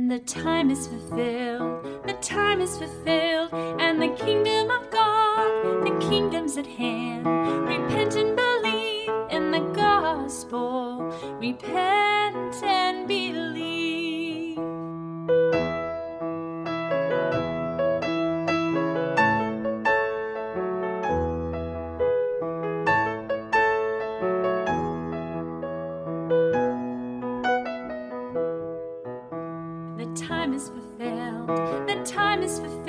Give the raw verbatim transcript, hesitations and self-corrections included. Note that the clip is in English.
The time is fulfilled, the time is fulfilled, and the kingdom of God, the kingdom's at hand. Repent and believe in the gospel. Repent and believe. The time is fulfilled, the time is fulfilled.